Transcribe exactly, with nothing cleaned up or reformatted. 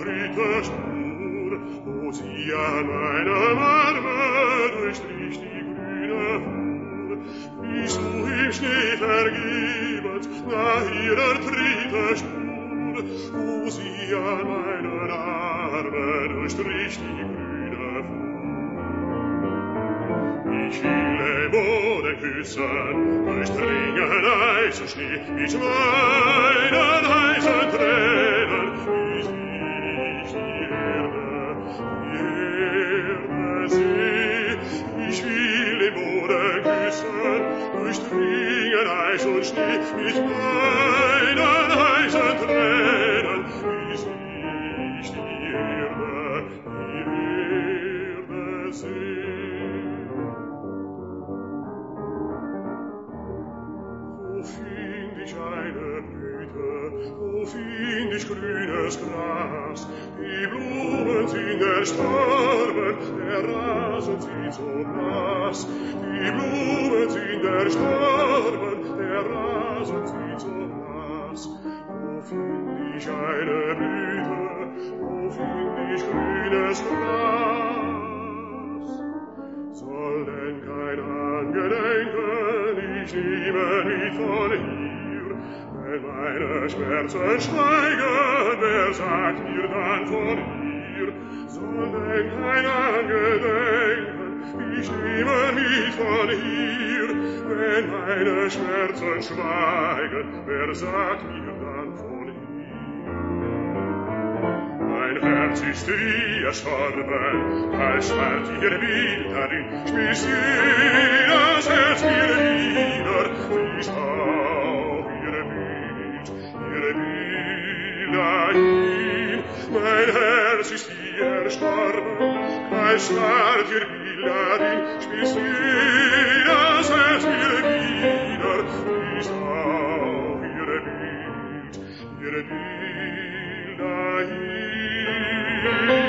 dritte Spur, wo sie an meinem Arme durchstrich die grüne Flur. Bist du im Schnee vergebens nach ihrer dritte Spur, wo sie an meinen Arme durchstrich die grüne Flur. Ich will den Boden küssen, durchdringen Eis und Schnee, mit meinen heißen Tränen, bis ich die Erde, die Erde seh. Ich will den Boden küssen, durchdringen Eis und Schnee, mit meinen heißen Tränen, bis ich die Erde, die Erde seh. Find ich eine Blüte, wo find ich grünes Gras? Die Blumen sind erstorben, der Rasen sieht so blass. Die Blumen sind erstorben, der Rasen sieht so blass. Wo find ich eine Blüte, wo find ich grünes Gras? Soll denn kein Angedenken ich nehmen mit von hier, wenn meine Schmerzen steigen, wer sagt mir dann von hier? Soll denn kein Angedenken ich nehmen mit von hier, wenn meine Schmerzen schweigen, wer sagt mir dann von hier? Mein Herz ist wie erstorben, als fällt ihr Bild darin, schmiss jedes Herz mir wieder, fließt auch ihr Bild, ihr Bild dahin. Mein Herz ist wie erstorben, als fällt ihr Bild darin, schmiss jedes Herz mir wieder, fließt auch ihr Bild, ihr Bild dahin.